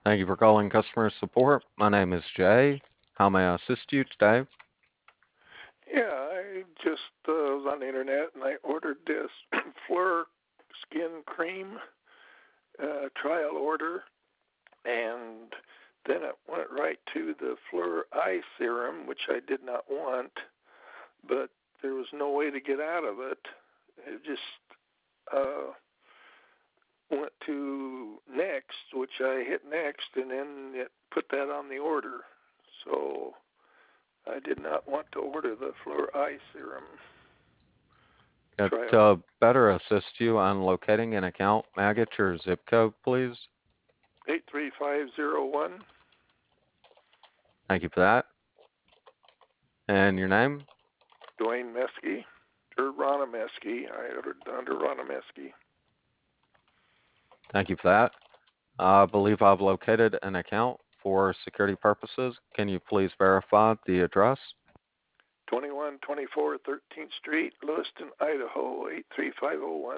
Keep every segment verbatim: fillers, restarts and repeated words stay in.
Thank you for calling customer support. My name is Jay. How may I assist you today? Yeah, I just uh, was on the internet and I ordered this Fleur skin cream uh, trial order, and then it went right to the Fleur eye serum, which I did not want, but there was no way to get out of it. It just uh, went to next, which I hit next, and then it put that on the order. So I did not want to order the Fleur eye serum Uh, trial. To better assist you on locating an account, may I get your zip code, please? eight three five zero one. Thank you for that. And your name? Dwayne Meskey, or Ronna Meskey. I ordered under Ronna Meskey. Thank you for that. I believe I've located an account for security purposes. Can you please verify the address? twenty-one twenty-four thirteenth Street, Lewiston, Idaho, eight three five zero one.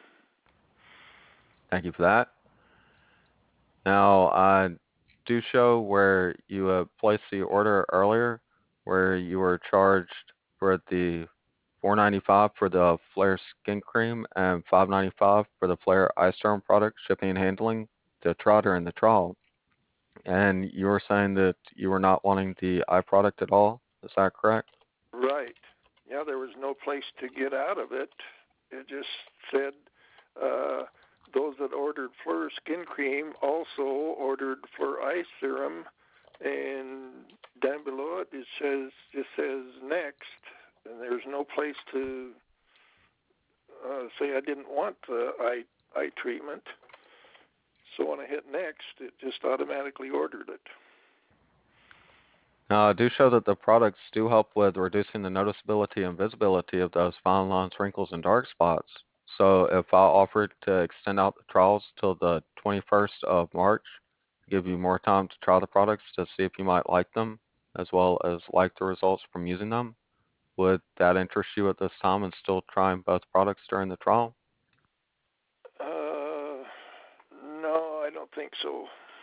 Thank you for that. Now, I do show where you uh, placed the order earlier, where you were charged for the four ninety-five for the Flare skin cream and five ninety-five for the Flare eye serum product, shipping and handling, the trotter and the trial. And you were saying that you were not wanting the eye product at all. Is that correct? Right. Yeah, there was no place to get out of it. It just said uh, those that ordered Fleur skin cream also ordered Fleur eye serum, and down below it it says it says next, and there's no place to uh, say I didn't want the eye eye treatment. So when I hit next, it just automatically ordered it. Now, I do show that the products do help with reducing the noticeability and visibility of those fine lines, wrinkles, and dark spots. So if I offered to extend out the trials till the twenty-first of March, give you more time to try the products to see if you might like them, as well as like the results from using them, would that interest you at this time in still trying both products during the trial? Uh, no, I don't think so.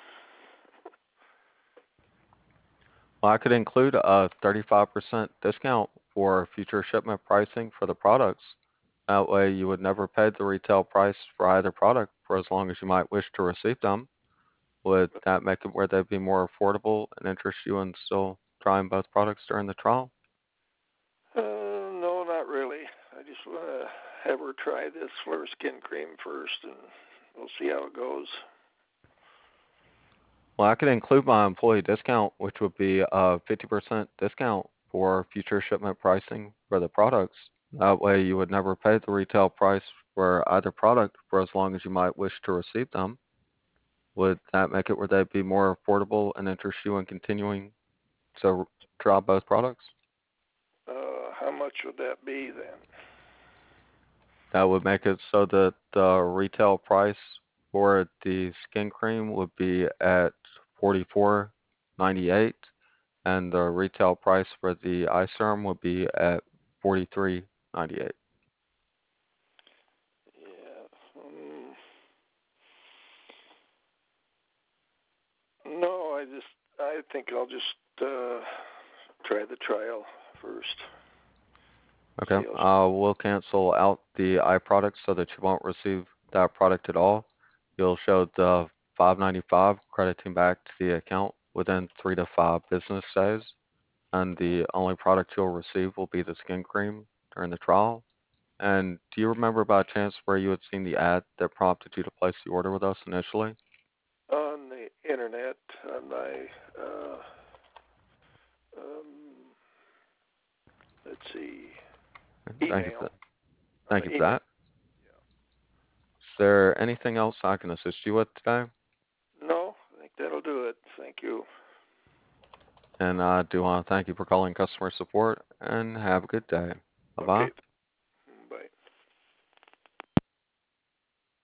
Well, I could include a thirty-five percent discount for future shipment pricing for the products. That way you would never pay the retail price for either product for as long as you might wish to receive them. Would that make it where they'd be more affordable and interest you in still trying both products during the trial? Uh, no, not really. I just want to have her try this Fleur skin cream first, and we'll see how it goes. Well, I could include my employee discount, which would be a fifty percent discount for future shipment pricing for the products. That way you would never pay the retail price for either product for as long as you might wish to receive them. Would that make it where they'd be more affordable and interest you in continuing to try both products? Uh, how much would that be then? That would make it so that the retail price for the skin cream would be at forty-four ninety-eight, and the retail price for the eye serum would be at forty-three ninety-eight. Yeah. Um, no, I just I think I'll just uh, try the trial first. Okay, See how. uh, we'll cancel out the eye product so that you won't receive that product at all. You'll show the five ninety-five crediting back to the account within three to five business days, and the only product you'll receive will be the skin cream during the trial. And do you remember by chance where you had seen the ad that prompted you to place the order with us initially? On the internet, on my uh, um, let's see, Thank you for email, that. on Thank the you for email. that. Is there anything else I can assist you with today? No, I think that'll do it. Thank you. And I do want to thank you for calling customer support and have a good day. Bye bye. Okay,